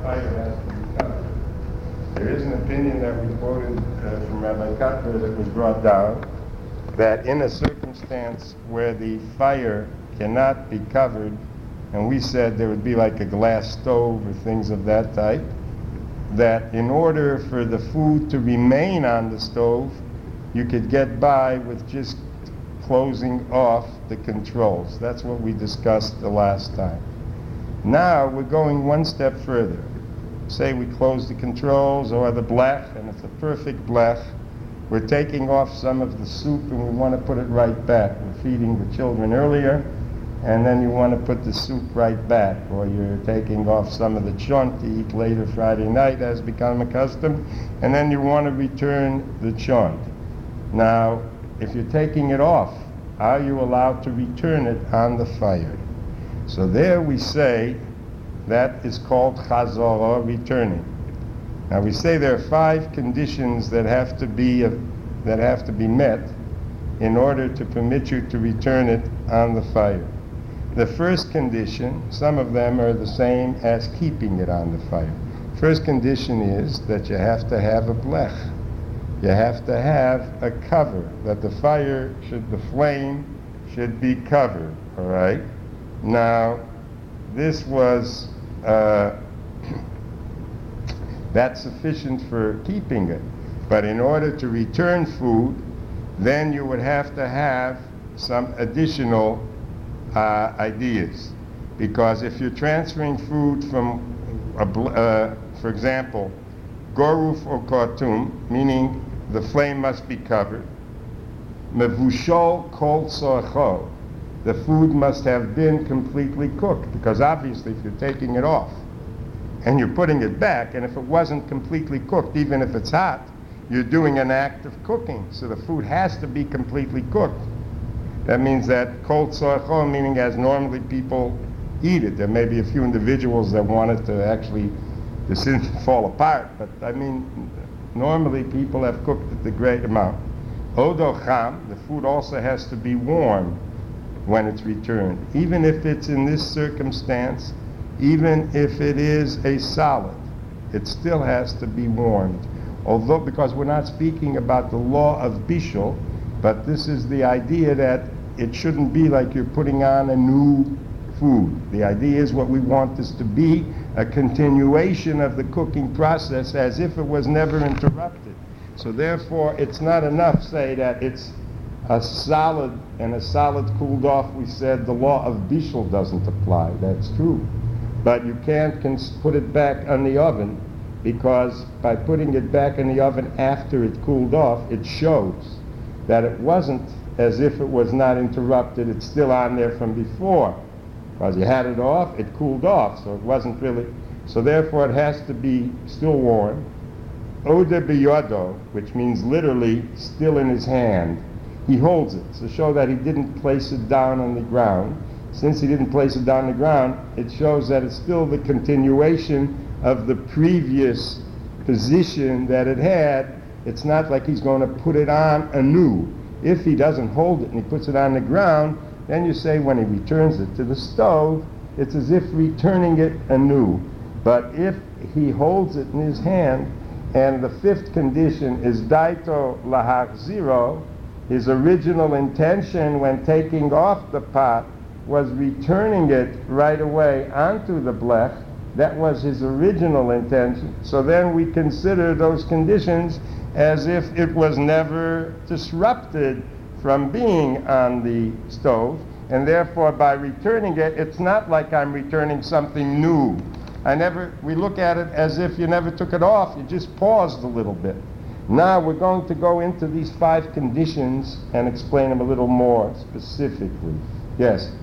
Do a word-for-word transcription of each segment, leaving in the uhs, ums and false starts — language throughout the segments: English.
fire has to be covered. There is an opinion that we quoted uh, from Rabbi Kotler that was brought down, that in a circumstance where the fire cannot be covered, and we said there would be like a glass stove or things of that type, that in order for the food to remain on the stove, you could get by with just closing off the controls. That's what we discussed the last time. Now we're going one step further. Say we close the controls or the blech, and it's a perfect blech. We're taking off some of the soup and we want to put it right back. We're feeding the children earlier, and then you want to put the soup right back, or you're taking off some of the chont to eat later Friday night, as become accustomed, and then you want to return the chont. Now, if you're taking it off, are you allowed to return it on the fire? So there we say that is called chazorah, returning. Now we say there are five conditions that have to be uh, that have to be met in order to permit you to return it on the fire. The first condition, some of them are the same as keeping it on the fire. First condition is that you have to have a blech. You have to have a cover, that the fire should, the flame should be covered, all right? Now, this was, uh, that's sufficient for keeping it. But in order to return food, then you would have to have some additional uh, ideas. Because if you're transferring food from, a bl- uh, for example, goruf or kartum, meaning the flame must be covered, mevushol kol tzorcho, the food must have been completely cooked, because obviously if you're taking it off and you're putting it back, and if it wasn't completely cooked, even if it's hot, you're doing an act of cooking, so the food has to be completely cooked. That means that kol tzorcho, meaning as normally people eat it. There may be a few individuals that want it to actually, the sin fall apart, but I mean, normally people have cooked it the great amount. Odo cham, the food also has to be warm when it's returned. Even if it's in this circumstance, even if it is a solid, it still has to be warmed. Although, because we're not speaking about the law of bishul, but this is the idea that it shouldn't be like you're putting on a new food. The idea is what we want this to be, a continuation of the cooking process as if it was never interrupted. So therefore, it's not enough, say, that it's a solid, and a solid cooled off, we said the law of bishul doesn't apply. That's true. But you can't cons- put it back on the oven, because by putting it back in the oven after it cooled off, it shows that it wasn't as if it was not interrupted, it's still on there from before. Because you had it off, it cooled off, so it wasn't really, so therefore it has to be still warm. Ode biyodo, which means literally still in his hand. He holds it to show that he didn't place it down on the ground. Since he didn't place it down on the ground, it shows that it's still the continuation of the previous position that it had. It's not like he's going to put it on anew. If he doesn't hold it and he puts it on the ground, then you say when he returns it to the stove, it's as if returning it anew. But if he holds it in his hand, and the fifth condition is daito lahachziro, his original intention when taking off the pot was returning it right away onto the blech. That was his original intention. So then we consider those conditions as if it was never disrupted from being on the stove, and therefore by returning it, it's not like I'm returning something new. I never, we look at it as if you never took it off, you just paused a little bit. Now we're going to go into these five conditions and explain them a little more specifically. Yes?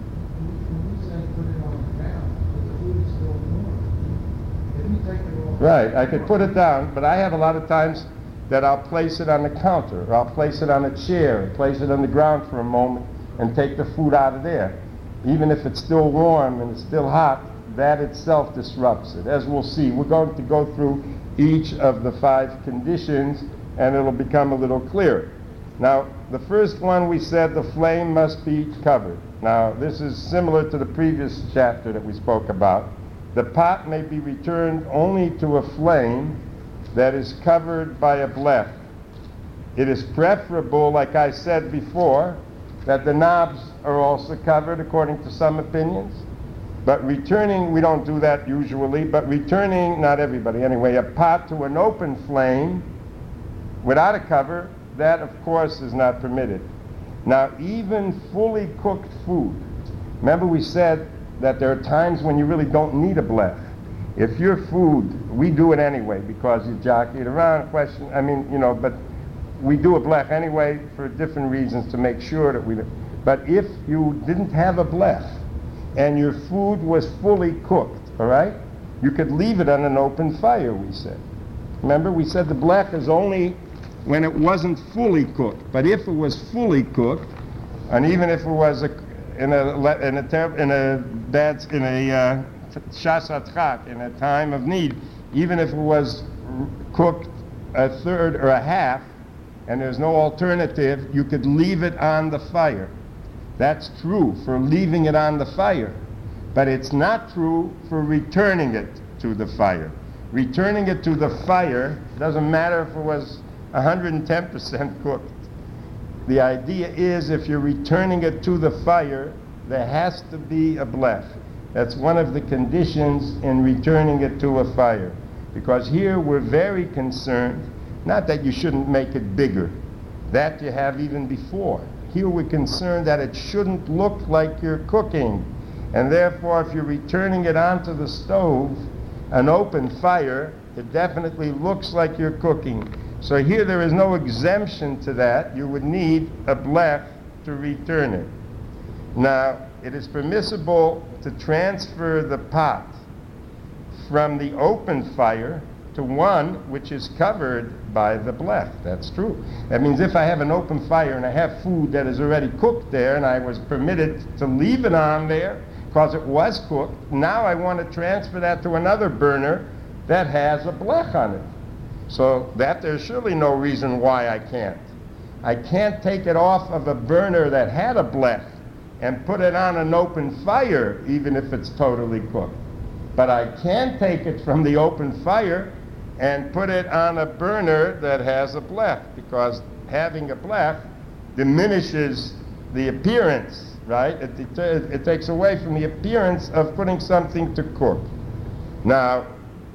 Right, I could put it down, but I have a lot of times that I'll place it on the counter, or I'll place it on a chair, or place it on the ground for a moment, and take the food out of there. Even if it's still warm and it's still hot, that itself disrupts it. As we'll see, we're going to go through each of the five conditions, and it'll become a little clearer. Now, the first one we said the flame must be covered. Now, this is similar to the previous chapter that we spoke about. the pot may be returned only to a flame that is covered by a blech. It is preferable, like I said before, that the knobs are also covered according to some opinions. But returning, we don't do that usually, but returning, not everybody anyway, a pot to an open flame without a cover, that of course is not permitted. Now, even fully cooked food, remember we said that there are times when you really don't need a blech. If your food, we do it anyway because you jockey it around, question, I mean, you know, but we do a blech anyway for different reasons to make sure that we do. But if you didn't have a blech and your food was fully cooked, all right, you could leave it on an open fire, we said. Remember, we said the blech is only when it wasn't fully cooked. But if it was fully cooked, and even if it was a, in a in a in a bad in a uh, shasat in a time of need, even if it was cooked a third or a half, and there's no alternative, you could leave it on the fire. That's true for leaving it on the fire, but it's not true for returning it to the fire. Returning it to the fire doesn't matter if it was one hundred ten percent cooked. The idea is if you're returning it to the fire, there has to be a blech. That's one of the conditions in returning it to a fire. Because here we're very concerned, not that you shouldn't make it bigger, that you have even before. Here we're concerned that it shouldn't look like you're cooking. And therefore, if you're returning it onto the stove, an open fire, it definitely looks like you're cooking. So here there is no exemption to that. You would need a blech to return it. Now, it is permissible to transfer the pot from the open fire to one which is covered by the blech. That's true. That means if I have an open fire and I have food that is already cooked there and I was permitted to leave it on there because it was cooked, now I want to transfer that to another burner that has a blech on it. So that there's surely no reason why I can't. I can't take it off of a burner that had a blech and put it on an open fire even if it's totally cooked. But I can take it from the open fire and put it on a burner that has a blech, because having a blech diminishes the appearance, right? It, it, it takes away from the appearance of putting something to cook. Now,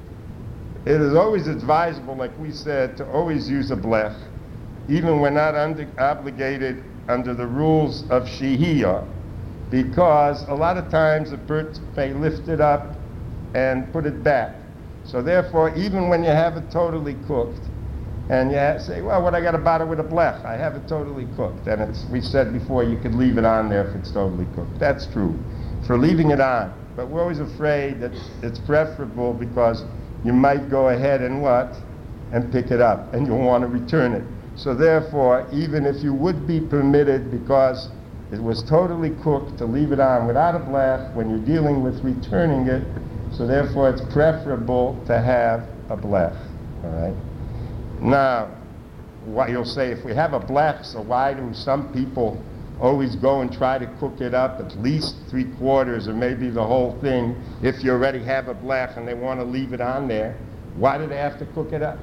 it is always advisable, like we said, to always use a blech, even when not under, obligated under the rules of shehiyah, because a lot of times a person may lift it up and put it back. So therefore, even when you have it totally cooked, and you have, say, well, what I got to bother with a blech? I have it totally cooked. And it's, we said before, you could leave it on there if it's totally cooked. That's true, for leaving it on. But we're always afraid that it's preferable because you might go ahead and what? And pick it up, and you'll want to return it. So therefore, even if you would be permitted, because it was totally cooked, to leave it on without a blech when you're dealing with returning it, so therefore it's preferable to have a blech, all right? Now, what you'll say, if we have a blech, so why do some people always go and try to cook it up at least three quarters or maybe the whole thing if you already have a blech and they want to leave it on there? Why do they have to cook it up?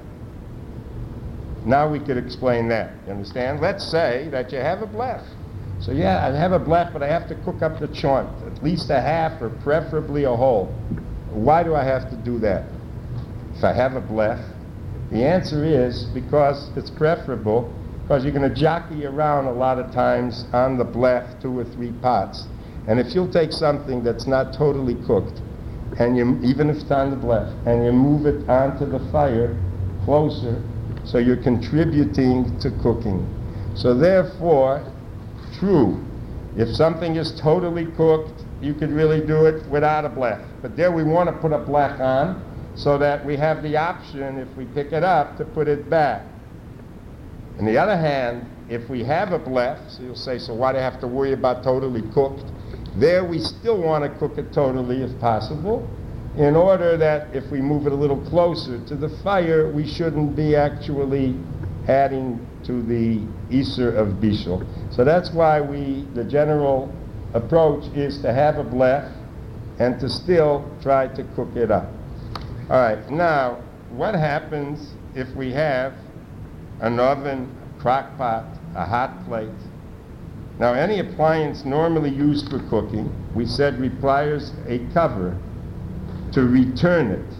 Now we could explain that, you understand? Let's say that you have a blech. So yeah, I have a blech, but I have to cook up the chont, at least a half or preferably a whole. Why do I have to do that if I have a blech? The answer is because it's preferable, because you're going to jockey around a lot of times on the blech, two or three pots. And if you'll take something that's not totally cooked, and you, even if it's on the blech, and you move it onto the fire closer, so you're contributing to cooking. So therefore, true, if something is totally cooked, you could really do it without a blech. But there we want to put a blech on so that we have the option, if we pick it up, to put it back. On the other hand, if we have a blech, so you'll say, so why do I have to worry about totally cooked? There we still want to cook it totally if possible, in order that if we move it a little closer to the fire, we shouldn't be actually adding to the Isur of Bishul. So that's why we, the general approach is to have a blech, and to still try to cook it up. All right, now, what happens if we have an oven, a crock pot, a hot plate? Now, any appliance normally used for cooking, we said requires a cover to return it.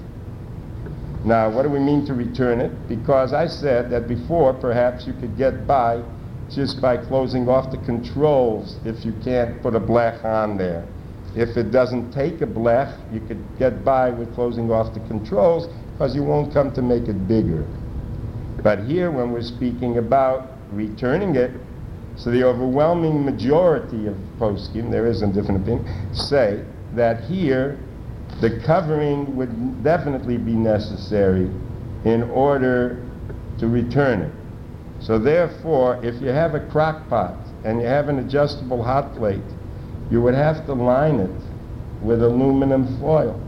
Now, what do we mean to return it? Because I said that before, perhaps you could get by just by closing off the controls if you can't put a blech on there. If it doesn't take a blech, you could get by with closing off the controls because you won't come to make it bigger. But here, when we're speaking about returning it, so the overwhelming majority of poskim, there is a different opinion, say that here the covering would definitely be necessary in order to return it. So therefore, if you have a crock pot and you have an adjustable hot plate, you would have to line it with aluminum foil,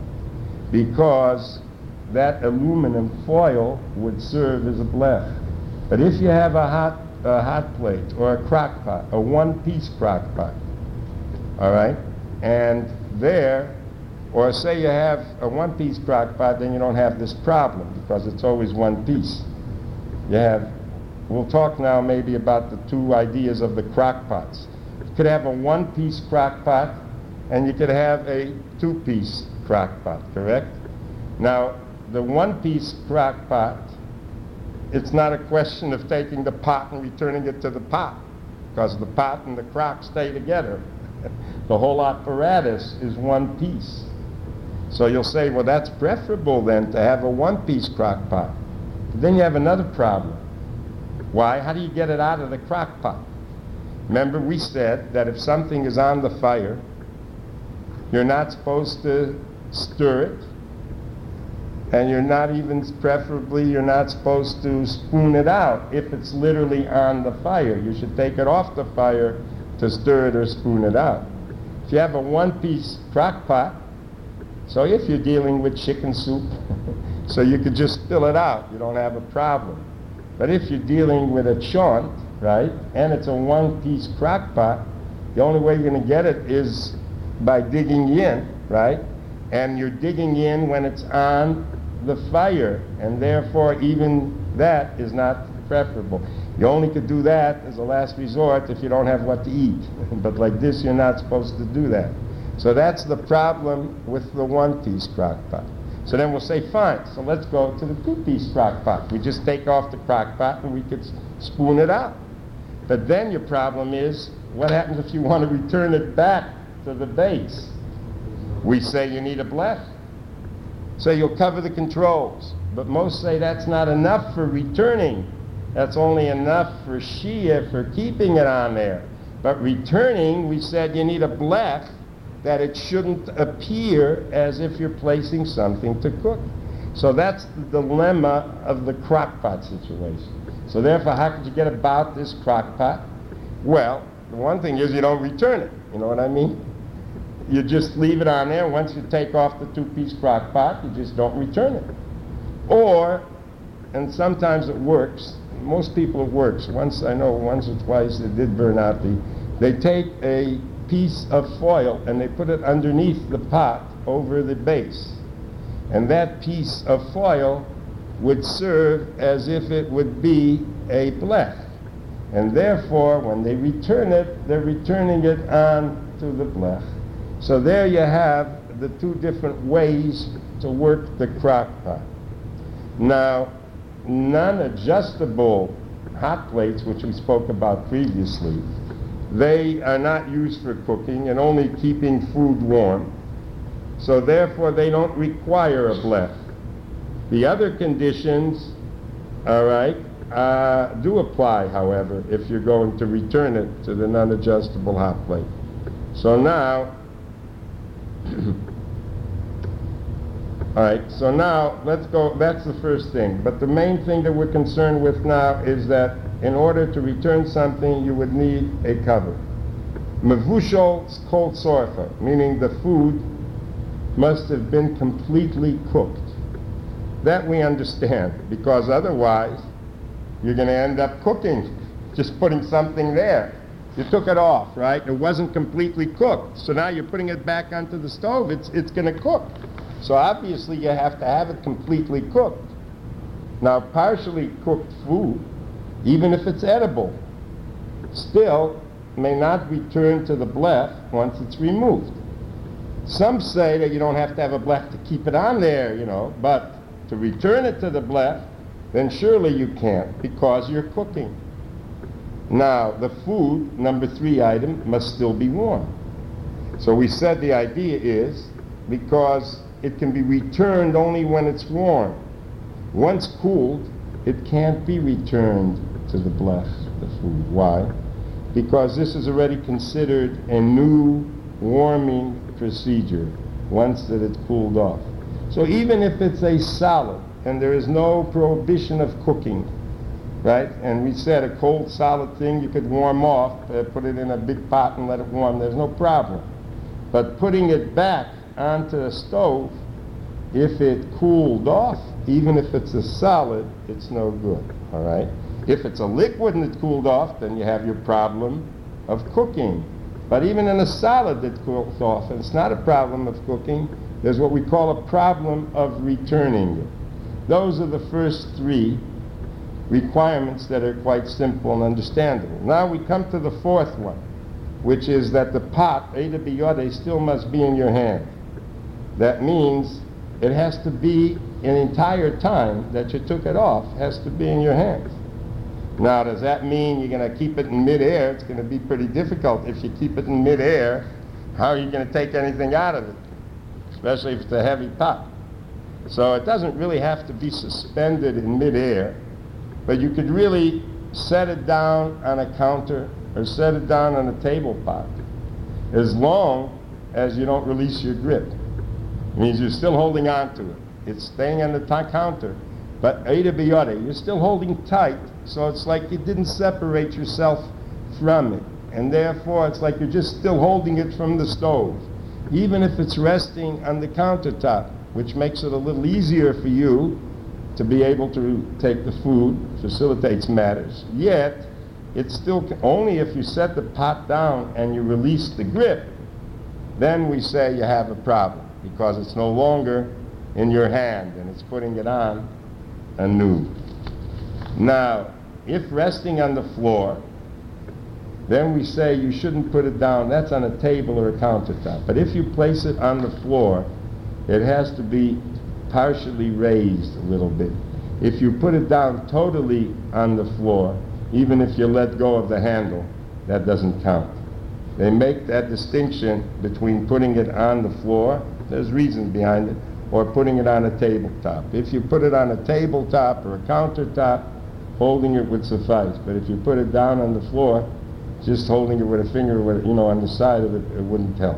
because that aluminum foil would serve as a blech. But if you have a hot, a hot plate or a crock pot, a one-piece crock pot, all right, and there, or say you have a one-piece crock pot, then you don't have this problem because it's always one piece. You have, we'll talk now maybe about the two ideas of the crock pots. You could have a one-piece crock pot and you could have a two-piece crock pot, correct? Now, the one-piece crock pot, it's not a question of taking the pot and returning it to the pot, because the pot and the crock stay together. The whole apparatus is one piece. So you'll say, well, that's preferable then to have a one-piece crock pot. But then you have another problem. Why? How do you get it out of the crock pot? Remember, we said that if something is on the fire, you're not supposed to stir it, and you're not even, preferably, you're not supposed to spoon it out if it's literally on the fire. You should take it off the fire to stir it or spoon it out. If you have a one-piece crock pot, so if you're dealing with chicken soup, so you could just spill it out, you don't have a problem. But if you're dealing with a chont, right, and it's a one-piece crock pot, the only way you're going to get it is by digging in, right? And you're digging in when it's on the fire, and therefore even that is not preferable. You only could do that as a last resort if you don't have what to eat. But like this, you're not supposed to do that. So that's the problem with the one-piece crock pot. So then we'll say, fine, so let's go to the two-piece crock pot. We just take off the crock pot and we could s- spoon it out. But then your problem is, what happens if you want to return it back to the base? We say you need a blech. So you'll cover the controls. But most say that's not enough for returning. That's only enough for Shia, for keeping it on there. But returning, we said you need a blech, that it shouldn't appear as if you're placing something to cook. So that's the dilemma of the crock pot situation. So therefore, how could you get about this crock pot? Well, the one thing is you don't return it. You know what I mean? You just leave it on there. Once you take off the two-piece crock pot, you just don't return it. Or, and sometimes it works, most people it works. Once, I know once or twice it did burn out. The, they take a piece of foil and they put it underneath the pot over the base. And that piece of foil would serve as if it would be a blech. And therefore, when they return it, they're returning it on to the blech. So there you have the two different ways to work the crock pot. Now, non-adjustable hot plates, which we spoke about previously, they are not used for cooking and only keeping food warm. So therefore, they don't require a blech. The other conditions, all right, uh, do apply, however, if you're going to return it to the non-adjustable hot plate. So now, all right, so now let's go, that's the first thing. But the main thing that we're concerned with now is that in order to return something, you would need a cover. Mevushal kol tzorcha, meaning the food must have been completely cooked. That we understand, because otherwise you're going to end up cooking, just putting something there. You took it off, right? It wasn't completely cooked. So now you're putting it back onto the stove. It's, it's going to cook. So obviously you have to have it completely cooked. Now, partially cooked food, even if it's edible, still may not return to the blech once it's removed. Some say that you don't have to have a blech to keep it on there, you know, but to return it to the blech, then surely you can't, because you're cooking. Now, the food, number three item, must still be warm. So we said the idea is because it can be returned only when it's warm. Once cooled, it can't be returned to the blech, the food. Why? Because this is already considered a new warming procedure once that it's cooled off. So even if it's a solid and there is no prohibition of cooking, right? And we said a cold solid thing you could warm off, uh, put it in a big pot and let it warm, there's no problem. But putting it back onto the stove, if it cooled off, even if it's a solid, it's no good, all right? If it's a liquid and it's cooled off, then you have your problem of cooking. But even in a solid that cools off, and it's not a problem of cooking, there's what we call a problem of returning it. Those are the first three requirements that are quite simple and understandable. Now we come to the fourth one, which is that the pot, Eida Biyodei, still must be in your hand. That means it has to be an entire time that you took it off, has to be in your hands. Now, does that mean you're going to keep it in midair? It's going to be pretty difficult. If you keep it in midair, how are you going to take anything out of it? Especially if it's a heavy pot. So it doesn't really have to be suspended in midair, but you could really set it down on a counter or set it down on a table pot, as long as you don't release your grip. It means you're still holding on to it. It's staying on the t- counter, but Eida Biyodei, you're still holding tight, so it's like you didn't separate yourself from it. And therefore, it's like you're just still holding it from the stove, even if it's resting on the countertop, which makes it a little easier for you to be able to take the food, facilitates matters. Yet, it's still only if you set the pot down and you release the grip, then we say you have a problem, because it's no longer in your hand and it's putting it on anew. Now, if resting on the floor, then we say you shouldn't put it down. That's on a table or a countertop. But if you place it on the floor, it has to be partially raised a little bit. If you put it down totally on the floor, even if you let go of the handle, that doesn't count. They make that distinction between putting it on the floor, there's reasons behind it, or putting it on a tabletop. If you put it on a tabletop or a countertop, holding it would suffice. But if you put it down on the floor, just holding it with a finger, with, you know, on the side of it, it wouldn't help.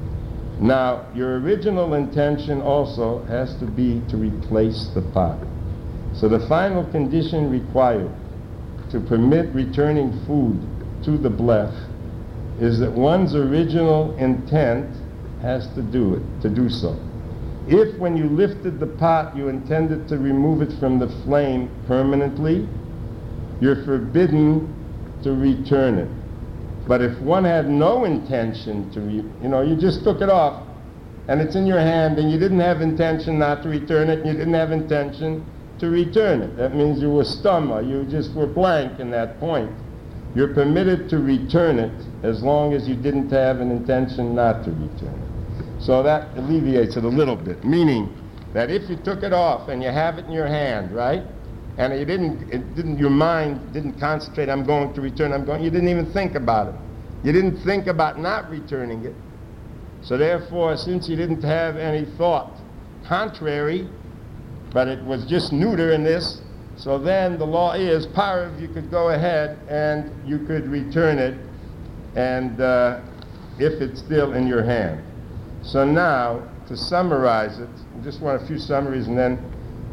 Now, your original intention also has to be to replace the pot. So the final condition required to permit returning food to the blech is that one's original intent has to do it, to do so. If when you lifted the pot you intended to remove it from the flame permanently, you're forbidden to return it. But if one had no intention to, re- you know, you just took it off and it's in your hand and you didn't have intention not to return it and you didn't have intention to return it. That means you were stumma, you just were blank in that point. You're permitted to return it as long as you didn't have an intention not to return it. So that alleviates it a little bit, meaning that if you took it off and you have it in your hand, right? And you didn't, it didn't, your mind didn't concentrate, I'm going to return, I'm going, you didn't even think about it. You didn't think about not returning it. So therefore, since you didn't have any thought contrary, but it was just neuter in this, so then the law is, Parav, you could go ahead and you could return it, and uh, if it's still in your hand. So now, to summarize it, I just want a few summaries, and then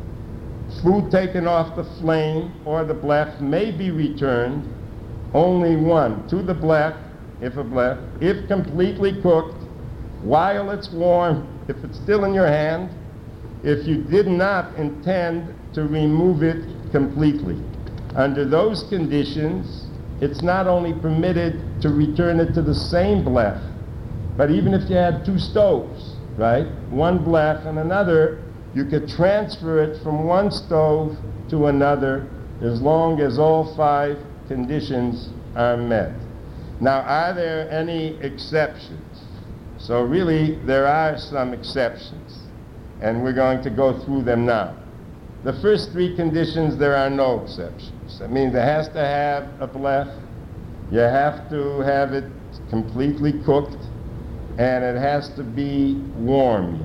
food taken off the flame or the blech may be returned, only one, to the blech, if a blech, if completely cooked, while it's warm, if it's still in your hand, if you did not intend to remove it completely. Under those conditions, it's not only permitted to return it to the same blech, but even if you had two stoves, right? One blech and another, you could transfer it from one stove to another as long as all five conditions are met. Now, are there any exceptions? So really, there are some exceptions, and we're going to go through them now. The first three conditions, there are no exceptions. That means it has to have a blech, you have to have it completely cooked, and it has to be warm.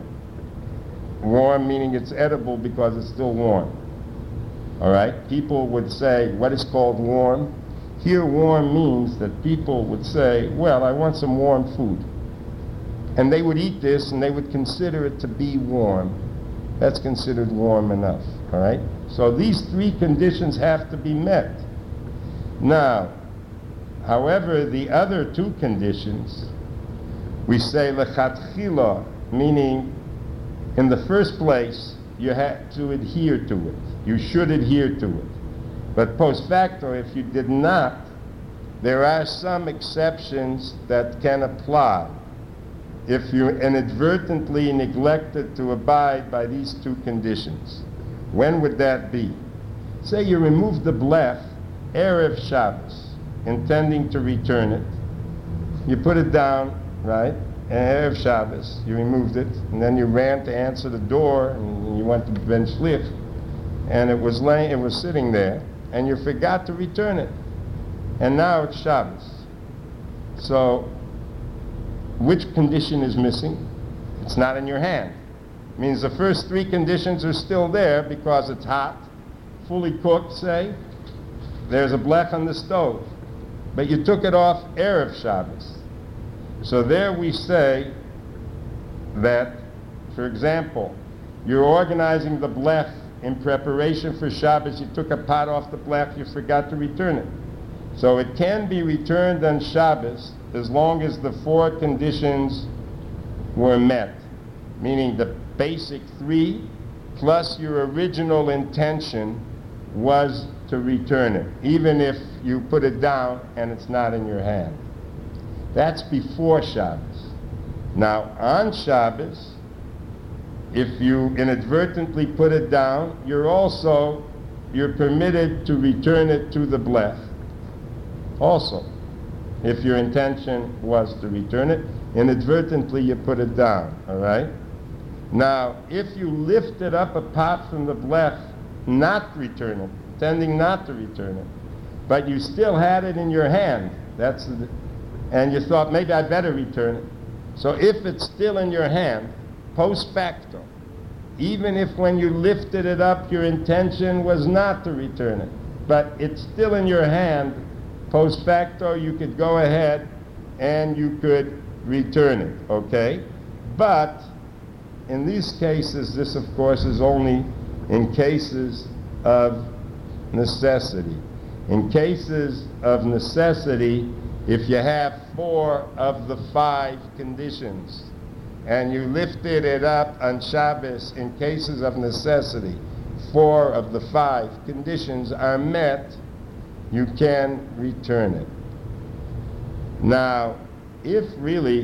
Warm meaning it's edible because it's still warm. All right? People would say, what is called warm? Here, warm means that people would say, well, I want some warm food. And they would eat this and they would consider it to be warm. That's considered warm enough. All right? So these three conditions have to be met. Now, however, the other two conditions, we say lechatchila, meaning in the first place, you have to adhere to it. You should adhere to it. But post facto, if you did not, there are some exceptions that can apply. If you inadvertently neglected to abide by these two conditions, when would that be? Say you remove the blech Erev Shabbos, intending to return it. You put it down, right? And Erev Shabbos, you removed it, and then you ran to answer the door, and you went to Ben Shlich, and it was laying, it was sitting there, and you forgot to return it. And now it's Shabbos. So, which condition is missing? It's not in your hand. It means the first three conditions are still there because it's hot, fully cooked, say. There's a blech on the stove. But you took it off Erev Shabbos. So there we say that, for example, you're organizing the blech in preparation for Shabbos. You took a pot off the blech, you forgot to return it. So it can be returned on Shabbos as long as the four conditions were met, meaning the basic three plus your original intention was to return it, even if you put it down and it's not in your hand. That's before Shabbos. Now, on Shabbos, if you inadvertently put it down, you're also, you're permitted to return it to the blech. Also, if your intention was to return it, inadvertently you put it down, all right? Now, if you lifted up a pot from the blech, not return it, intending not to return it, but you still had it in your hand, that's the, and you thought, maybe I better return it. So if it's still in your hand, post facto, even if when you lifted it up your intention was not to return it, but it's still in your hand, post facto you could go ahead and you could return it, okay? But in these cases, this of course is only in cases of necessity. In cases of necessity, if you have four of the five conditions and you lifted it up on Shabbos in cases of necessity, four of the five conditions are met, you can return it. Now, if really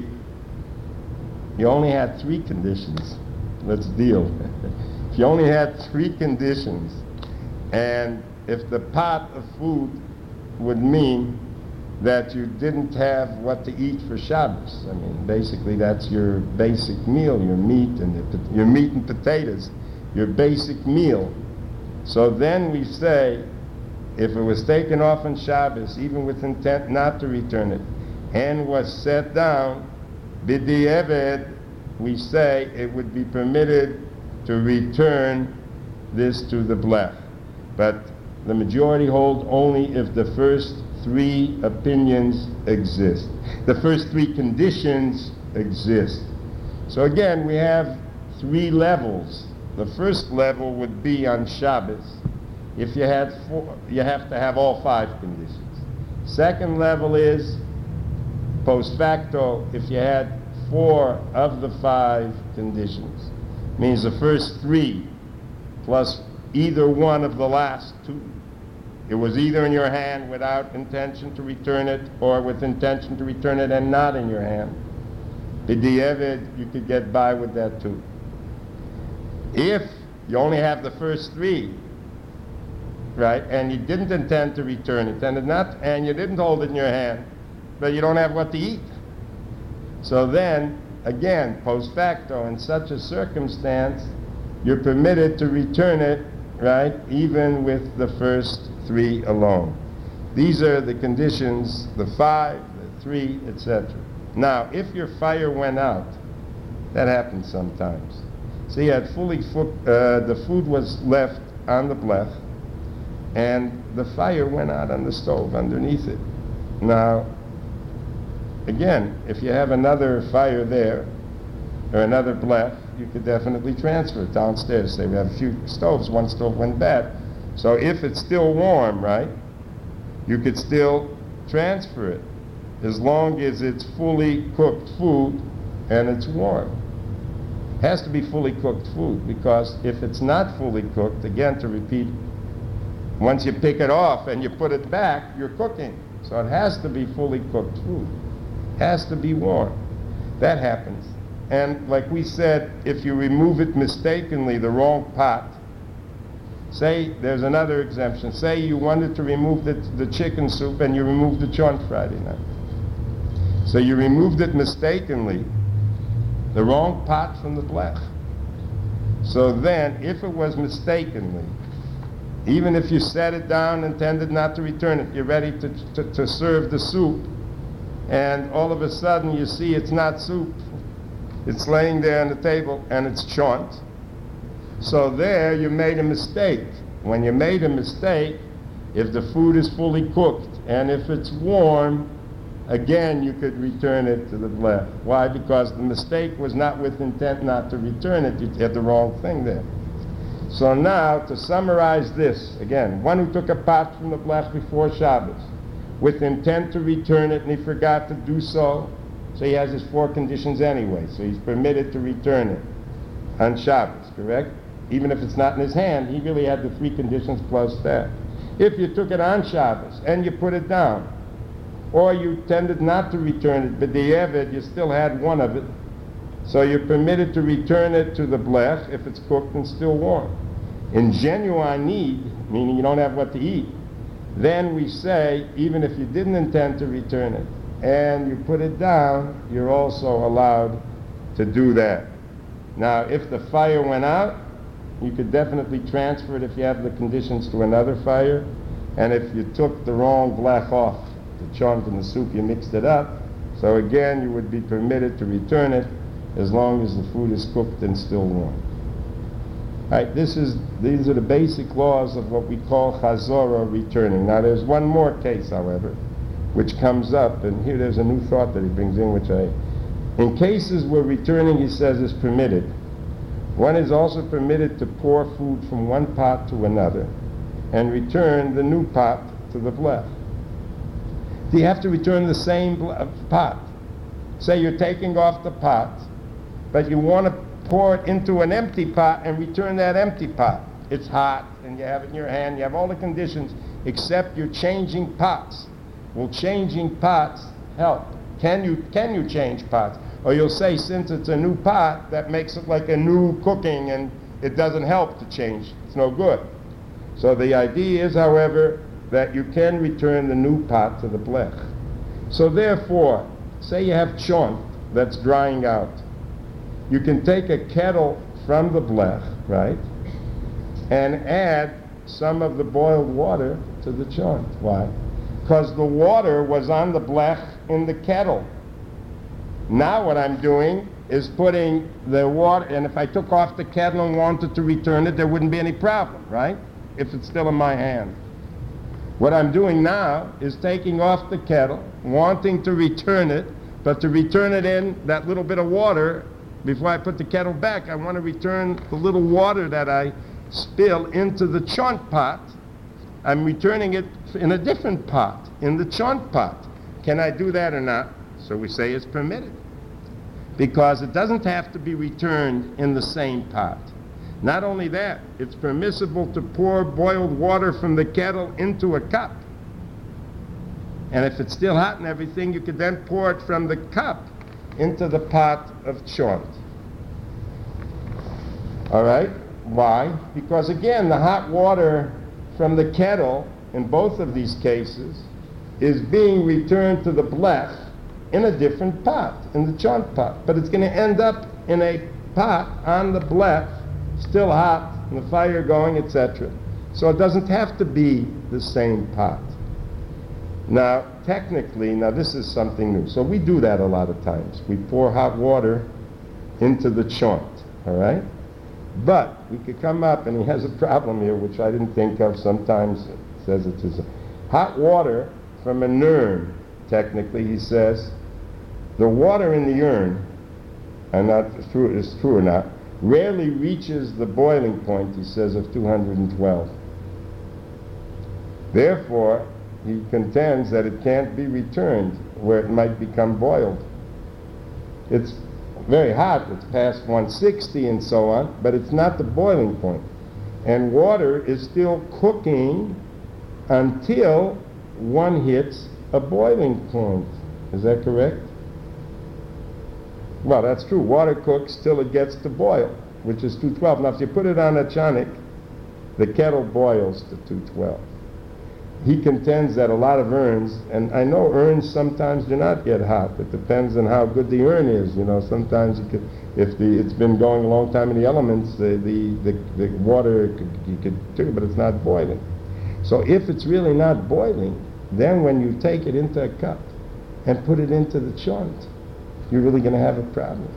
you only had three conditions, let's deal. If you only had three conditions, and if the pot of food would mean that you didn't have what to eat for Shabbos. I mean, basically that's your basic meal, your meat and the, your meat and potatoes, your basic meal. So then we say, if it was taken off on Shabbos, even with intent not to return it, and was set down, b'di'eved, we say it would be permitted to return this to the blech. But the majority hold only if the first three opinions exist. The first three conditions exist. So again, we have three levels. The first level would be on Shabbos. If you had four, you have to have all five conditions. Second level is post facto, if you had four of the five conditions. Means the first three plus either one of the last two. It was either in your hand without intention to return it, or with intention to return it and not in your hand. B'di'evid, you could get by with that too. If you only have the first three, right, and you didn't intend to return it, and not, and you didn't hold it in your hand, but you don't have what to eat. So then, again, post facto, in such a circumstance, you're permitted to return it, right, even with the first three alone. These are the conditions, the five, the three, et cetera. Now, if your fire went out, that happens sometimes. So you had fully, fo- uh, the food was left on the blech, and the fire went out on the stove underneath it. Now, again, if you have another fire there, or another blech, you could definitely transfer it downstairs. Say we have a few stoves, one stove went bad. So if it's still warm, right, you could still transfer it as long as it's fully cooked food and it's warm. It has to be fully cooked food, because if it's not fully cooked, again, to repeat, once you pick it off and you put it back, you're cooking. So it has to be fully cooked food. It has to be warm. That happens. And like we said, if you remove it mistakenly, the wrong pot, say, there's another exemption. Say you wanted to remove the, the chicken soup and you removed the chon Friday night. So you removed it mistakenly, the wrong pot from the blech. So then, if it was mistakenly, even if you set it down, intended not to return it, you're ready to, to, to serve the soup, and all of a sudden you see it's not soup, it's laying there on the table and it's chont. So there you made a mistake. When you made a mistake, if the food is fully cooked and if it's warm, again you could return it to the blech. Why? Because the mistake was not with intent not to return it. You had the wrong thing there. So now, to summarize this, again, one who took a pot from the blech before Shabbos with intent to return it and he forgot to do so, so he has his four conditions anyway, so he's permitted to return it on Shabbos, correct? Even if it's not in his hand, he really had the three conditions plus that. If you took it on Shabbos and you put it down, or you tended not to return it, but the Eved, you still had one of it, so you're permitted to return it to the blech if it's cooked and still warm. In genuine need, meaning you don't have what to eat, then we say, even if you didn't intend to return it, and you put it down, you're also allowed to do that. Now, if the fire went out, you could definitely transfer it if you have the conditions to another fire, and if you took the wrong blech off, the chont in the soup, you mixed it up, so again, you would be permitted to return it as long as the food is cooked and still warm. All right, this is, these are the basic laws of what we call chazorah, returning. Now, there's one more case, however, which comes up, and here there's a new thought that he brings in, which I, in cases where returning, he says, is permitted, one is also permitted to pour food from one pot to another and return the new pot to the blech. Do you have to return the same pot? Say you're taking off the pot, but you want to pour it into an empty pot and return that empty pot. It's hot, and you have it in your hand, you have all the conditions, except you're changing pots. Will changing pots help? Can you can you change pots? Or you'll say, since it's a new pot, that makes it like a new cooking, and it doesn't help to change. It's no good. So the idea is, however, that you can return the new pot to the blech. So therefore, say you have chont that's drying out. You can take a kettle from the blech, right, and add some of the boiled water to the chont. Why? Because the water was on the blech in the kettle. Now what I'm doing is putting the water, and if I took off the kettle and wanted to return it, there wouldn't be any problem, right? If it's still in my hand. What I'm doing now is taking off the kettle, wanting to return it, but to return it in that little bit of water, before I put the kettle back, I want to return the little water that I spill into the chont pot. I'm returning it in a different pot, in the chont pot. Can I do that or not? So we say it's permitted, because it doesn't have to be returned in the same pot. Not only that, it's permissible to pour boiled water from the kettle into a cup. And if it's still hot and everything, you could then pour it from the cup into the pot of chont. All right? Why? Because again, the hot water from the kettle, in both of these cases, is being returned to the blech in a different pot, in the chont pot. But it's going to end up in a pot on the blech, still hot, and the fire going, et cetera. So it doesn't have to be the same pot. Now, technically, now this is something new. So we do that a lot of times. We pour hot water into the chont, all right? But we could come up, and he has a problem here, which I didn't think of. Sometimes it says it is hot water from an urn. Technically, he says, the water in the urn, I'm not sure it's true or not, rarely reaches the boiling point, he says, of two hundred twelve. Therefore, he contends that it can't be returned where it might become boiled. It's very hot, it's past one sixty and so on, but it's not the boiling point. And water is still cooking until one hits a boiling point. Is that correct? Well, that's true. Water cooks till it gets to boil, which is two twelve. Now, if you put it on a chanik, the kettle boils to two twelve. He contends that a lot of urns, and I know urns sometimes do not get hot. It depends on how good the urn is. You know, sometimes you could, if the it's been going a long time in the elements, the the, the, the water could, you could do, but it's not boiling. So if it's really not boiling, then when you take it into a cup and put it into the chont, you're really going to have a problem,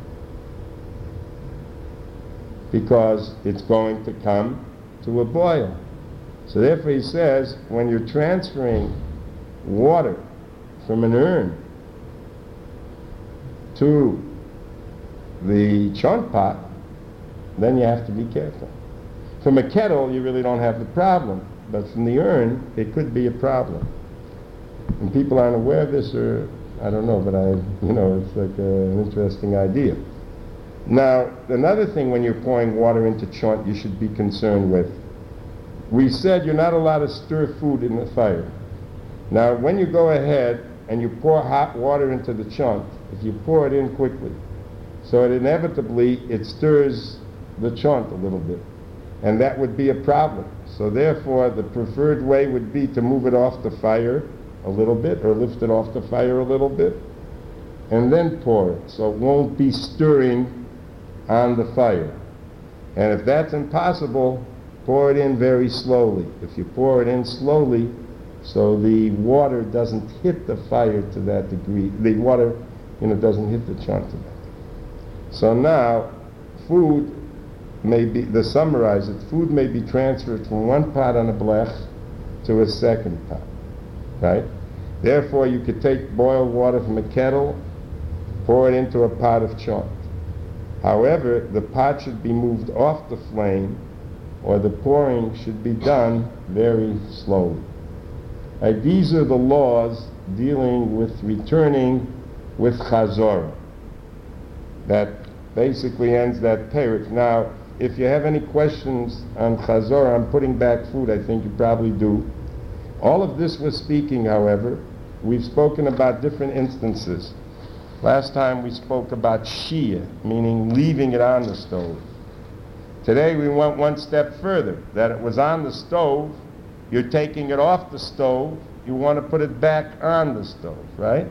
because it's going to come to a boil. So therefore he says, when you're transferring water from an urn to the chont pot, then you have to be careful. From a kettle, you really don't have the problem, but from the urn, it could be a problem. And people aren't aware of this, or I don't know, but I, you know, it's like a, an interesting idea. Now, another thing when you're pouring water into chont you should be concerned with. We said you're not allowed to stir food in the fire. Now, when you go ahead and you pour hot water into the chont, if you pour it in quickly, so it inevitably, it stirs the chont a little bit. And that would be a problem. So therefore, the preferred way would be to move it off the fire a little bit, or lift it off the fire a little bit, and then pour it, so it won't be stirring on the fire. And if that's impossible, pour it in very slowly. If you pour it in slowly, so the water doesn't hit the fire to that degree, the water, you know, doesn't hit the chont to that degree. So now, food may be, to summarize it, food may be transferred from one pot on a blech to a second pot, right? Therefore, you could take boiled water from a kettle, pour it into a pot of chont. However, the pot should be moved off the flame, or the pouring should be done very slowly. Right, these are the laws dealing with returning with chazorah. That basically ends that parak. Now, if you have any questions on chazorah, I'm putting back food, I think you probably do. All of this we're speaking, however, we've spoken about different instances. Last time we spoke about shia, meaning leaving it on the stove. Today we went one step further, that it was on the stove, you're taking it off the stove, you want to put it back on the stove, right?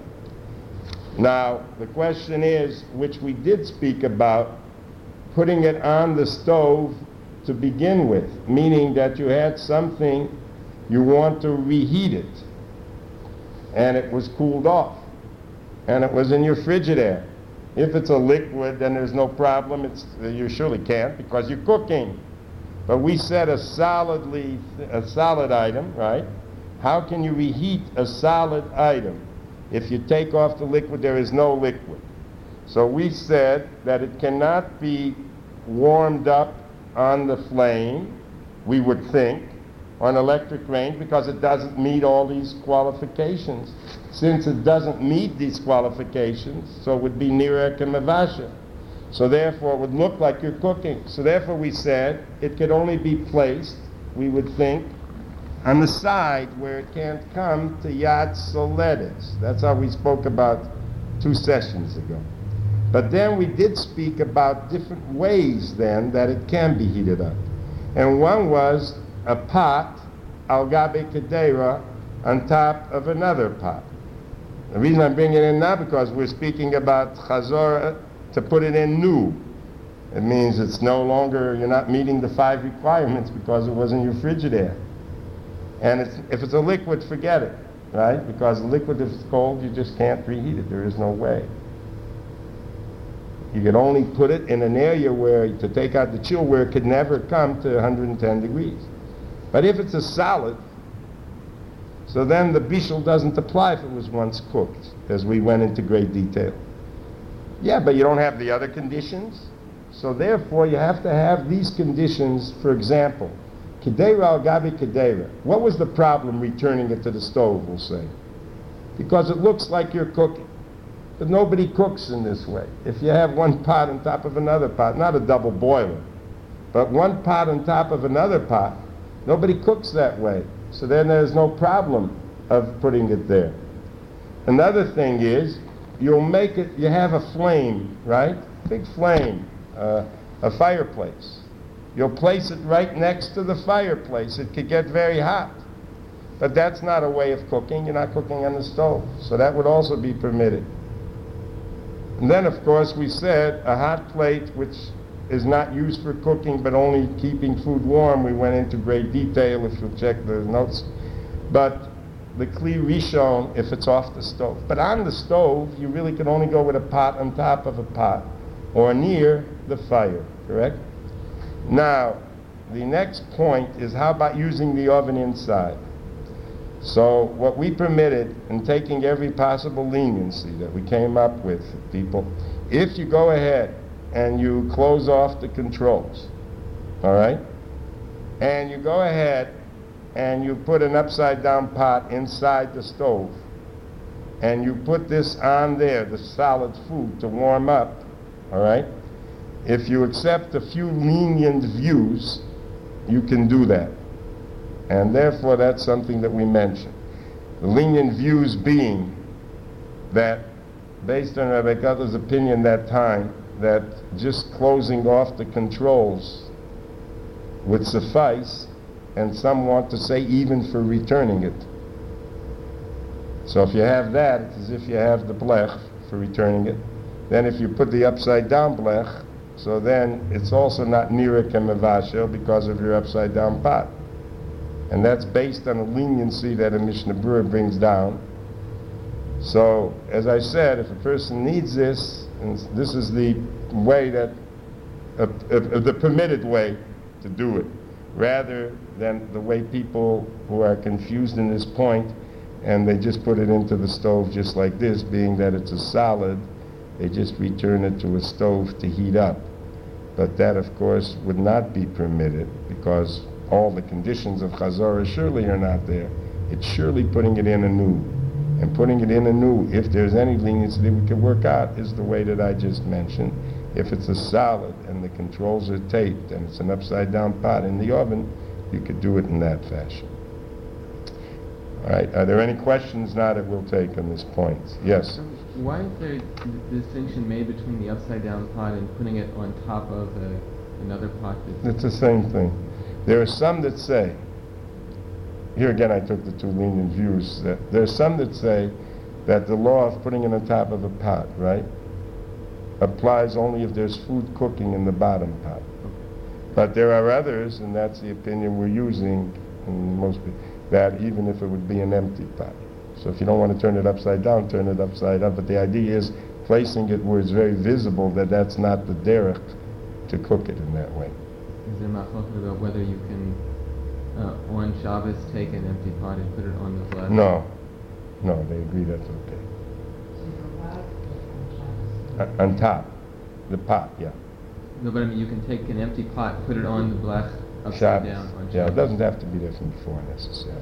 Now, the question is, which we did speak about, putting it on the stove to begin with, meaning that you had something, you want to reheat it, and it was cooled off, and it was in your Frigidaire. If it's a liquid, then there's no problem. It's, you surely can't, because you're cooking. But we said a solidly, a solid item, right? How can you reheat a solid item? If you take off the liquid, there is no liquid. So we said that it cannot be warmed up on the flame, we would think, on electric range, because it doesn't meet all these qualifications. Since it doesn't meet these qualifications, so it would be nirek and mavasha. So therefore it would look like you're cooking. So therefore we said it could only be placed, we would think, on the side where it can't come to Yad Soledes. That's how we spoke about two sessions ago. But then we did speak about different ways then that it can be heated up. And one was a pot, al gabe kedera, on top of another pot. The reason I'm bringing it in now because we're speaking about chazor to put it in new. It means it's no longer, you're not meeting the five requirements because it was in your Frigidaire. And it's, if it's a liquid, forget it, right? Because a liquid, if it's cold, you just can't reheat it. There is no way. You can only put it in an area where, to take out the chill, where it could never come to one hundred ten degrees. But if it's a solid, so then the bishul doesn't apply if it was once cooked, as we went into great detail. Yeah, but you don't have the other conditions. So therefore, you have to have these conditions. For example, kedera al gabi kedera. What was the problem returning it to the stove, we'll say? Because it looks like you're cooking. But nobody cooks in this way. If you have one pot on top of another pot, not a double boiler, but one pot on top of another pot, nobody cooks that way. So then there's no problem of putting it there. Another thing is, you'll make it, you have a flame, right? Big flame, uh, a fireplace. You'll place it right next to the fireplace. It could get very hot. But that's not a way of cooking. You're not cooking on the stove. So that would also be permitted. And then, of course, we said a hot plate, which is not used for cooking but only keeping food warm. We went into great detail if you'll check the notes. But the kli rishon, if it's off the stove. But on the stove, you really can only go with a pot on top of a pot or near the fire, correct? Now, the next point is, how about using the oven inside? So what we permitted, in taking every possible leniency that we came up with, people, if you go ahead and you close off the controls, all right, and you go ahead and you put an upside down pot inside the stove, and you put this on there, the solid food, to warm up, all right, if you accept a few lenient views, you can do that. And therefore, that's something that we mentioned. The lenient views being that, based on Rabbi Kotler's opinion that time, that just closing off the controls would suffice, and some want to say even for returning it. So if you have that, it's as if you have the blech for returning it. Then if you put the upside down blech, so then it's also not nira kemevashel because of your upside down pot. And that's based on a leniency that a Mishnah Berurah brings down. So, as I said, if a person needs this, and this is the way that, uh, uh, the permitted way to do it, rather than the way people who are confused in this point, and they just put it into the stove just like this, being that it's a solid, they just return it to a stove to heat up. But that, of course, would not be permitted, because all the conditions of Chazorah surely are not there. It's surely putting it in anew. And putting it in anew, if there's any leniency that we can work out, is the way that I just mentioned. If it's a solid and the controls are taped and it's an upside down pot in the oven, you could do it in that fashion. All right, are there any questions now that we'll take on this point? Yes? So why is there a distinction made between the upside down pot and putting it on top of a, another pot? It's the same thing. There are some that say, here again I took the two lenient views, that there are some that say that the law of putting it on top of a pot, right, applies only if there's food cooking in the bottom pot. But there are others, and that's the opinion we're using, in most people, that even if it would be an empty pot. So if you don't want to turn it upside down, turn it upside up. But the idea is placing it where it's very visible that that's not the derech to cook it in that way. Is there machloket about whether you can, uh, on Shabbos, take an empty pot and put it on the blech? No. No, they agree that's okay. Uh, on top. The pot, yeah. No, but I mean, you can take an empty pot, put it on the blech, upside Shabbos. down on Shabbos. Yeah, it doesn't have to be there from before necessarily.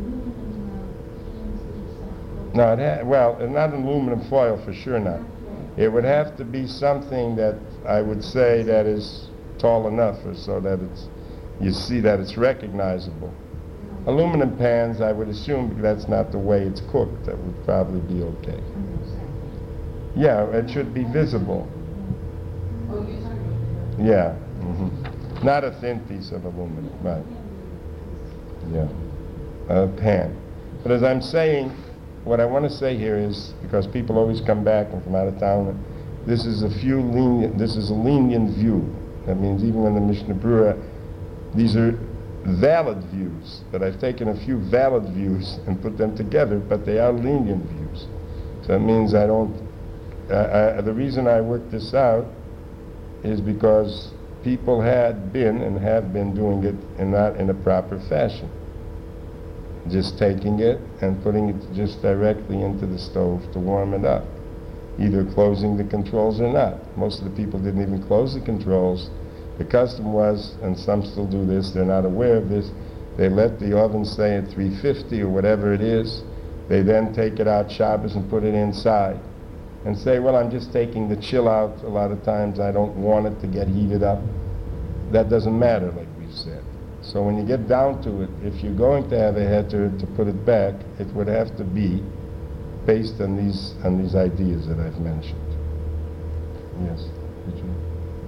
No, it ha- well, not in aluminum foil for sure not. It would have to be something that I would say that is tall enough, or so that it's, you see that it's recognizable. Aluminum pans, I would assume that's not the way it's cooked. That would probably be okay. Yeah, it should be visible. Yeah. Mm-hmm. Not a thin piece of aluminum, right. Yeah. A pan. But as I'm saying, what I want to say here is, because people always come back and from out of town, this is a few lenient, this is a lenient view. That means even when the Mishnah Berurah, these are valid views, but I've taken a few valid views and put them together, but they are lenient views. So that means I don't, uh, I, the reason I worked this out is because people had been and have been doing it and not in a proper fashion. Just taking it and putting it just directly into the stove to warm it up, either closing the controls or not. Most of the people didn't even close the controls. The custom was, and some still do this, they're not aware of this, they let the oven stay at three fifty or whatever it is. They then take it out Shabbos and put it inside and say, well, I'm just taking the chill out. A lot of times I don't want it to get heated up. That doesn't matter, like we said. So when you get down to it, if you're going to have a heter to put it back, it would have to be based on these on these ideas that I've mentioned. Yes. Did you?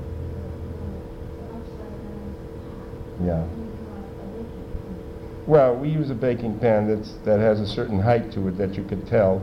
Yeah. Well, we use a baking pan that's that has a certain height to it that you could tell.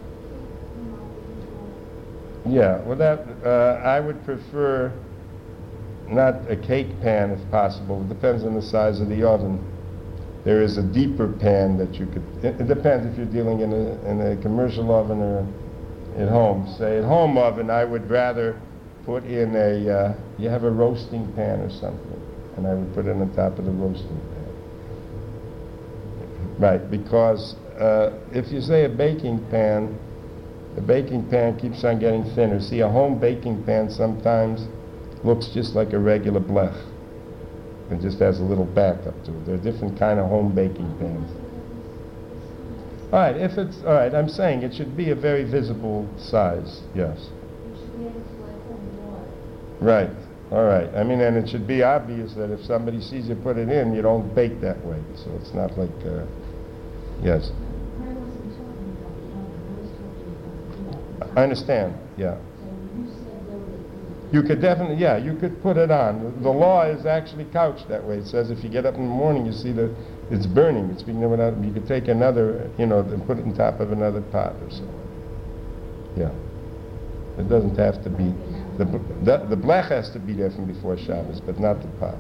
Yeah. Well, that uh, I would prefer. Not a cake pan if possible. It depends on the size of the oven. There is a deeper pan that you could, it, it depends if you're dealing in a, in a commercial oven or at home. Say at home oven, I would rather put in a, uh, you have a roasting pan or something, and I would put it on top of the roasting pan. Right, because uh, if you say a baking pan, the baking pan keeps on getting thinner. See, a home baking pan sometimes looks just like a regular blech. It just has a little backup to it. There are different kind of home baking pans. All right, if it's, all right, I'm saying it should be a very visible size, yes. Right, all right. I mean, and it should be obvious that if somebody sees you put it in, you don't bake that way. So it's not like, uh, yes. I understand, yeah. You could definitely, yeah, you could put it on. The law is actually couched that way. It says if you get up in the morning, you see that it's burning. It's being without, you could take another, you know, and put it on top of another pot or so. Yeah. It doesn't have to be, the the, the blech has to be there from before Shabbos, but not the pot.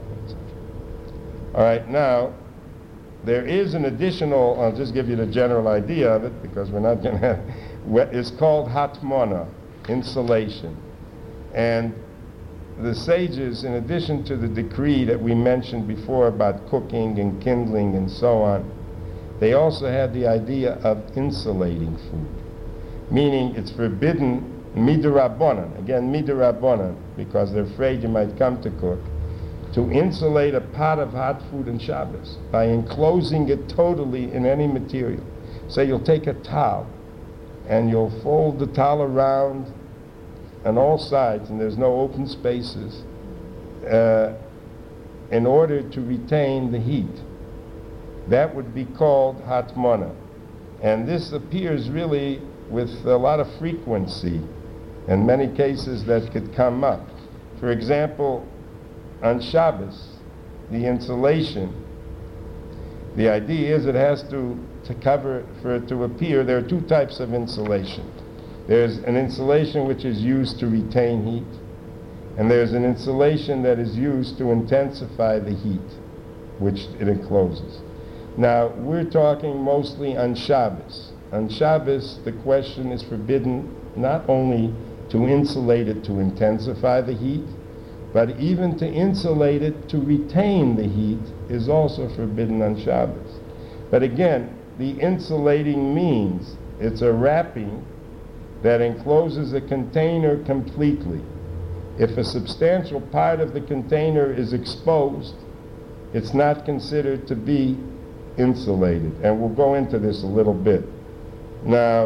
All right, now, there is an additional, I'll just give you the general idea of it because we're not going to have, it's called hatmona, insulation. And the sages, in addition to the decree that we mentioned before about cooking and kindling and so on, they also had the idea of insulating food. Meaning it's forbidden midrabanan, again midrabanan, because they're afraid you might come to cook, to insulate a pot of hot food on Shabbos by enclosing it totally in any material. Say you'll take a towel and you'll fold the towel around on all sides, and there's no open spaces, uh, in order to retain the heat. That would be called hatmona. And this appears really with a lot of frequency, in many cases that could come up. For example, on Shabbos, the insulation, the idea is it has to, to cover, for it to appear, there are two types of insulation. There's an insulation which is used to retain heat, and there's an insulation that is used to intensify the heat, which it encloses. Now, we're talking mostly on Shabbos. On Shabbos, the question is forbidden not only to insulate it to intensify the heat, but even to insulate it to retain the heat is also forbidden on Shabbos. But again, the insulating means it's a wrapping that encloses a container completely. If a substantial part of the container is exposed, it's not considered to be insulated. And we'll go into this a little bit. Now,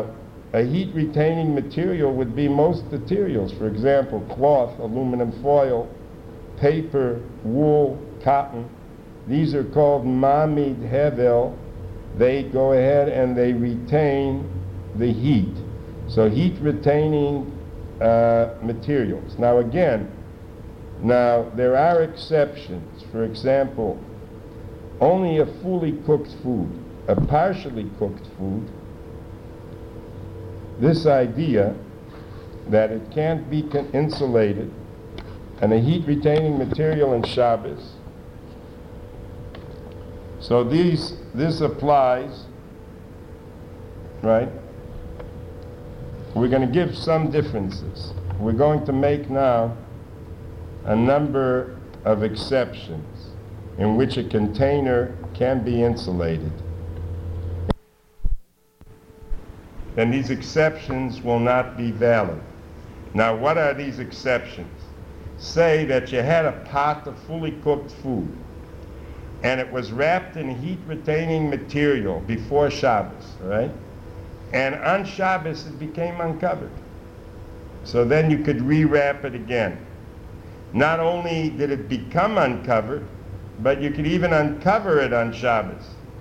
a heat-retaining material would be most materials. For example, cloth, aluminum foil, paper, wool, cotton. These are called mamid hevel. They go ahead and they retain the heat. So heat-retaining uh, materials. Now again, now there are exceptions. For example, only a fully cooked food, a partially cooked food, this idea that it can't be con- insulated and a heat-retaining material in Shabbos. So these, this applies, right? We're going to give some differences. We're going to make now a number of exceptions in which a container can be insulated. Then these exceptions will not be valid. Now, what are these exceptions? Say that you had a pot of fully cooked food, and it was wrapped in heat-retaining material before Shabbos, right? And on Shabbos, it became uncovered. So then you could rewrap it again. Not only did it become uncovered, but you could even uncover it on Shabbos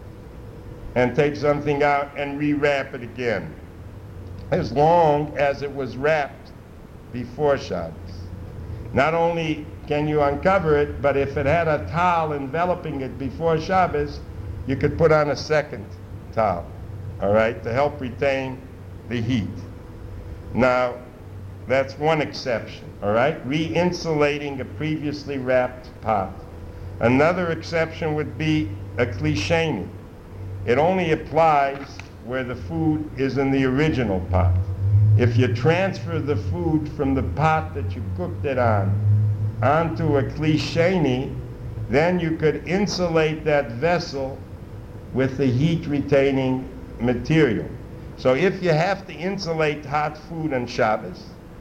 and take something out and rewrap it again, as long as it was wrapped before Shabbos. Not only can you uncover it, but if it had a towel enveloping it before Shabbos, you could put on a second towel, all right, to help retain the heat. Now, that's one exception, all right, re-insulating a previously wrapped pot. Another exception would be a klisheni. It only applies where the food is in the original pot. If you transfer the food from the pot that you cooked it on onto a klisheni, then you could insulate that vessel with the heat-retaining material. So if you have to insulate hot food on Shabbos,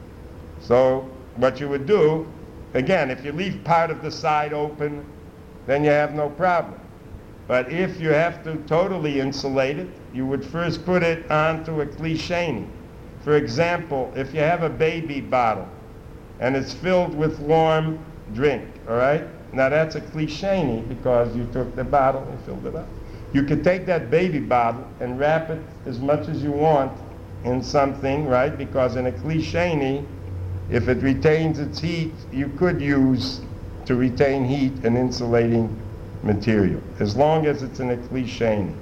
so what you would do, again, if you leave part of the side open, then you have no problem. But if you have to totally insulate it, you would first put it onto a klisheni. For example, if you have a baby bottle and it's filled with warm drink, all right? Now that's a klisheni because you took the bottle and filled it up. You could take that baby bottle and wrap it as much as you want in something, right? Because in a klisheni, if it retains its heat, you could use to retain heat an insulating material, as long as it's in a klisheni.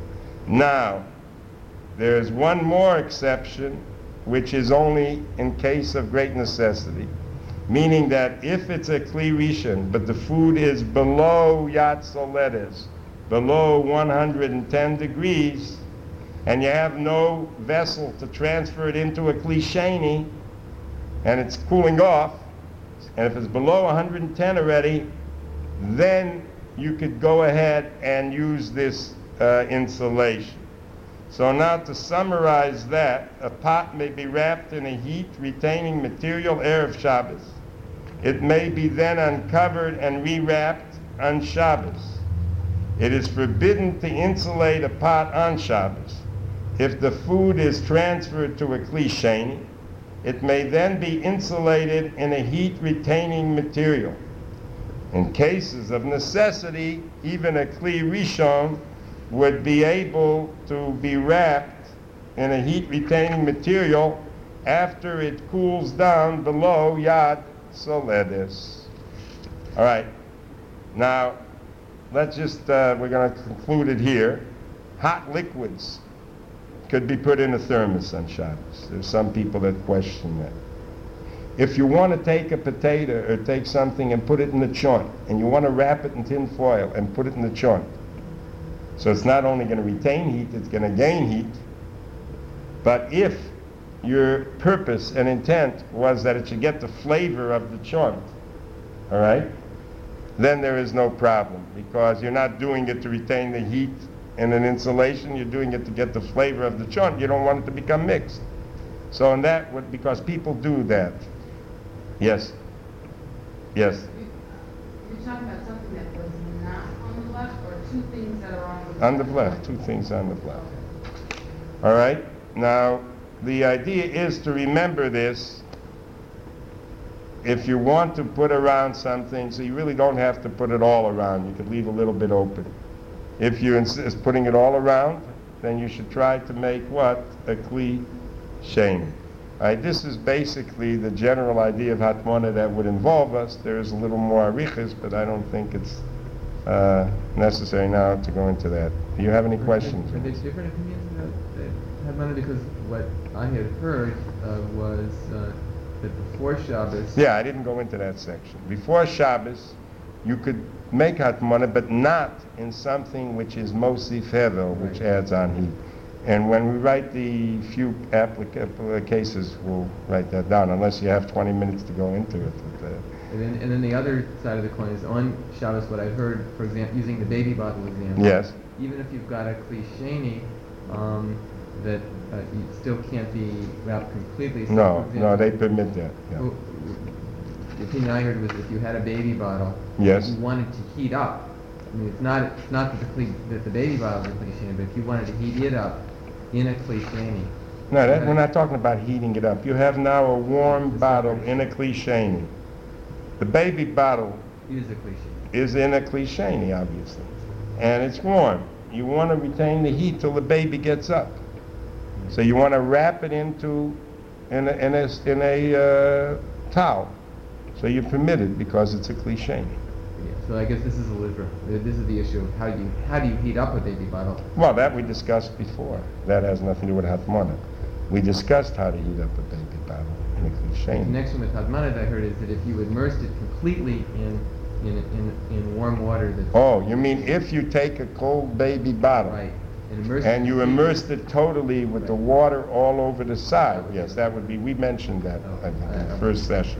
Now, there's one more exception, which is only in case of great necessity, meaning that if it's a kli rishon, but the food is below yad soledes, below one hundred ten degrees, and you have no vessel to transfer it into a klisheni, and it's cooling off, and if it's below one hundred ten already, then you could go ahead and use this uh, insulation. So now to summarize that, a pot may be wrapped in a heat-retaining material Erev Shabbos. It may be then uncovered and rewrapped on Shabbos. It is forbidden to insulate a pot on Shabbos. If the food is transferred to a klisheni, it may then be insulated in a heat-retaining material. In cases of necessity, even a kli rishon would be able to be wrapped in a heat-retaining material after it cools down below yad soledes. All right. Now, let's just, uh, we're going to conclude it here. Hot liquids could be put in a thermos on Shabbos. There's some people that question that. If you want to take a potato or take something and put it in the joint, and you want to wrap it in tin foil and put it in the joint, so it's not only going to retain heat, it's going to gain heat. But if your purpose and intent was that it should get the flavor of the joint, all right, then there is no problem, because you're not doing it to retain the heat in an insulation, you're doing it to get the flavor of the joint. You don't want it to become mixed. So in that, would, because people do that. Yes? Yes? You're talking about something that was not on the left, or two things that are on the left? On the left, two things on the left. All right? Now, the idea is to remember this if you want to put around something, so you really don't have to put it all around. You could leave a little bit open. If you insist putting it all around, then you should try to make what? A kli sheni. Right, this is basically the general idea of hatmana that would involve us. There is a little more arichas, but I don't think it's uh, necessary now to go into that. Do you have any questions? Are there different opinions about the hatmana? Because what I had heard uh, was uh, that before Shabbos... Yeah, I didn't go into that section. Before Shabbos, you could make hatmana, but not in something which is mosif hevel, which Right. adds on heat. And when we write the few applicable cases, we'll write that down, unless you have twenty minutes to go into it. But, uh, And then, and then the other side of the coin is on Shabbos, what I heard, for example, using the baby bottle example. yes. Even if you've got a klisheni, um, that uh, you still can't be wrapped completely. So No, for no, they example, permit that. Yeah. w- The opinion I heard was if you had a baby bottle, Yes. you wanted to heat up. I mean, it's not it's not that the cle- that the baby bottle is a klisheni, but if you wanted to heat it up in a klisheni. No, that, we're not talking about heating it up. You have now a warm bottle in a klisheni. The baby bottle It is a klisheni. is in a klisheni, obviously, and it's warm. You want to retain the heat till the baby gets up. So you want to wrap it into in a, in a, in a uh, towel. So you're permitted because it's a klisheni. Yeah, so I guess this is a literal. This is the issue of how do you how do you heat up a baby bottle? Well, that we discussed before. That has nothing to do with hatmana. We discussed how to heat up a baby bottle in a The klisheni. connection with Hadmana that I heard is that if you immersed it completely in in in, in warm water that's Oh, you mean if you take a cold baby bottle right and immerse and it you completely- immersed it totally with the water all over the side? Yes, that would be, we mentioned that, I think, in the first session.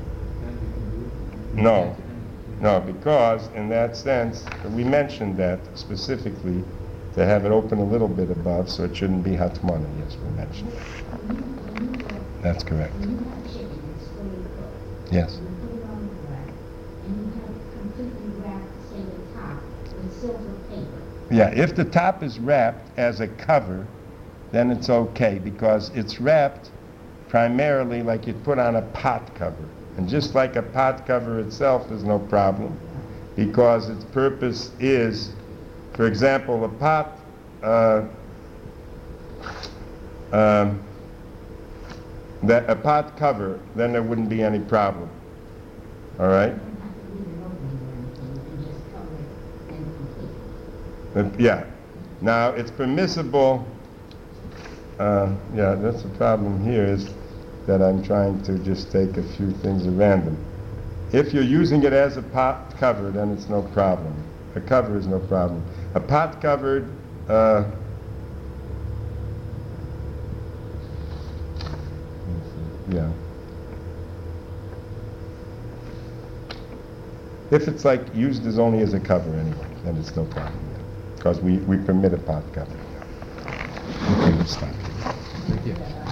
No, no, because in that sense, we mentioned that specifically to have it open a little bit above, so it shouldn't be hatmana. Yes, we mentioned that. That's correct. When you have chicken that's fully cooked, Yes. you put it on the rack, and you have completely wrapped, say, the top with silver paper. Yeah, if the top is wrapped as a cover, then it's okay because it's wrapped primarily like you'd put on a pot cover. And just like a pot cover itself is no problem because its purpose is, for example, a pot, uh, um, that a pot cover, then there wouldn't be any problem. All right? You don't have to leave it open or anything, you can just cover it and complete it. Uh, yeah. Now, it's permissible, uh, yeah, that's the problem here is that I'm trying to just take a few things at random. If you're using it as a pot cover, then it's no problem. A cover is no problem. A pot covered, uh, yeah. If it's like used as only as a cover anyway, then it's no problem. Because we, we permit a pot cover. Okay, we'll stop. Thank you.